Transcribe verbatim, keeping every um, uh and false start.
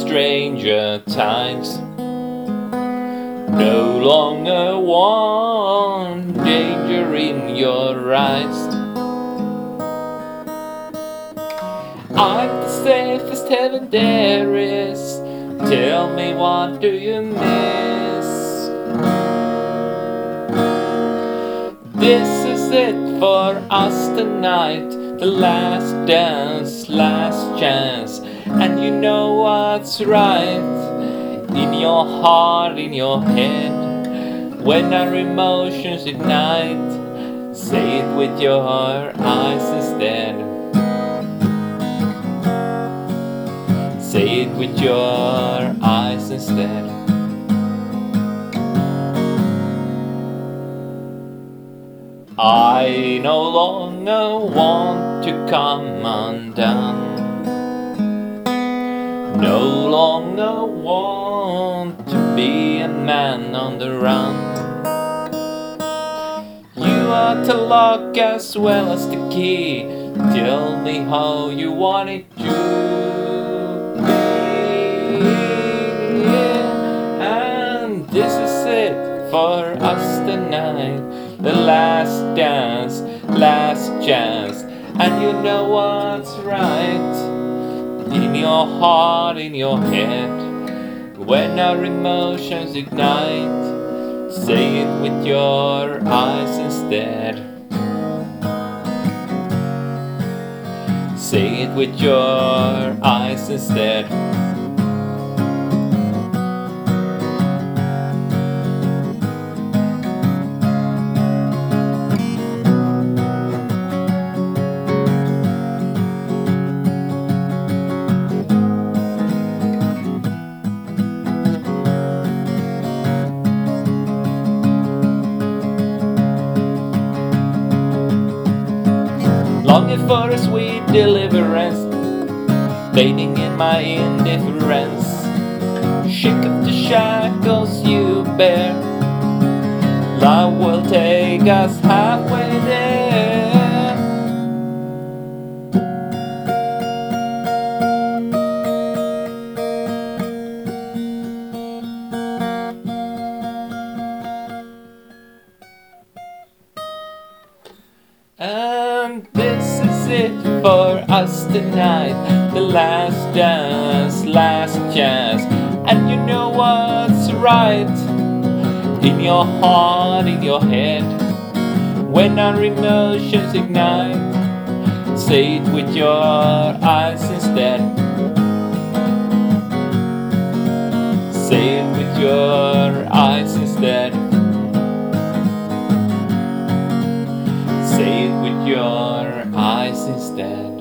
stranger tides. No longer want danger in your eyes. I'm the safest heaven there is. Tell me, what do you miss? This is it for us tonight, the last dance, last chance. And you know what's right, in your heart, in your head. When our emotions ignite, say it with your eyes instead. Say it with your eyes instead. I no longer want to come undone. No longer want to be a man on the run. You are the lock as well as the key. Tell me how you want it to be. And this is it for us tonight, the last dance, last chance. And you know what's right, in your heart, in your head. When our emotions ignite, say it with your eyes instead. Say it with your eyes instead. Longing for a sweet deliverance, fading in my indifference. Shake of the shackles you bear, love will take us halfway there. And this is it for us tonight, the last dance, last chance. And you know what's right, in your heart, in your head. When our emotions ignite, say it with your eyes instead. Say it with your eyes instead. Say it with your eyes instead.